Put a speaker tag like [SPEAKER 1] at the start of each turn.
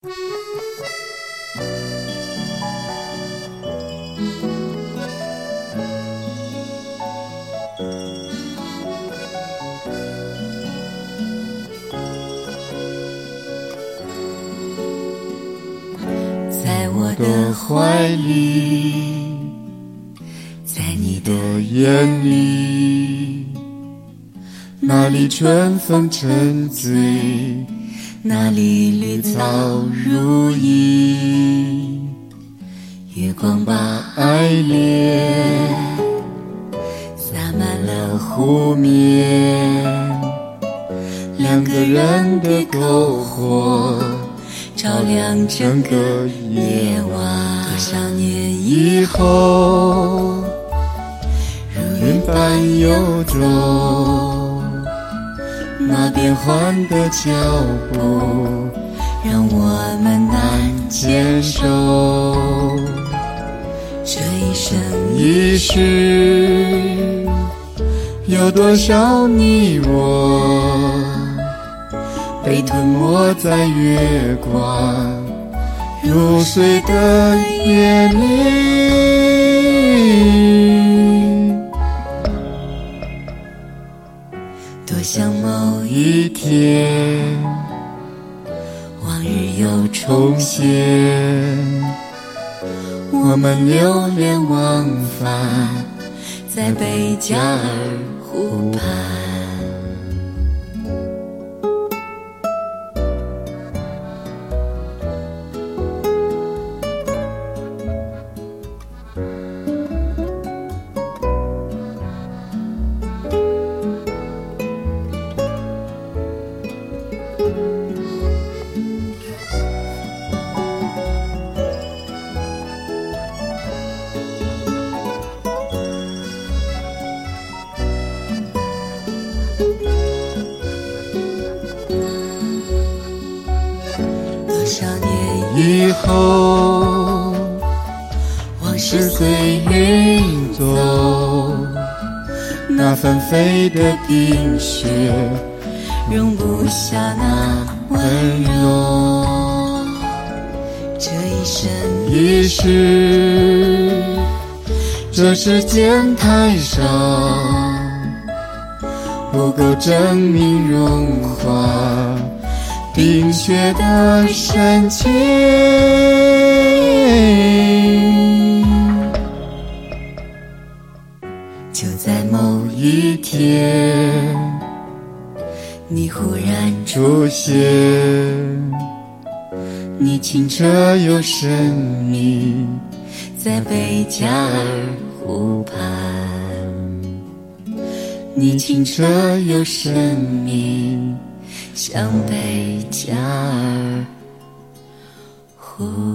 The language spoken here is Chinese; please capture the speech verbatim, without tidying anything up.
[SPEAKER 1] 在我的怀里，在你的眼里，那里春风沉醉，那里绿草如茵，月光把爱恋洒满了湖面，两个人的篝火照亮整个夜晚。多少年以后，如云般游走，那变幻的脚步让我们难坚守。这一生一世，有多少你我被吞没在月光入睡的夜里。多想某一天，往日又重现，我们流连忘返在贝加尔湖畔。多少年以后，往事随云走，那纷飞的冰雪容不下那温柔。这一生一世，这世间太少，不够证明融化冰雪的深情。就在某一天，你忽然出现，你清澈又神秘，在贝加尔湖畔。你清澈又神秘，像贝加尔湖。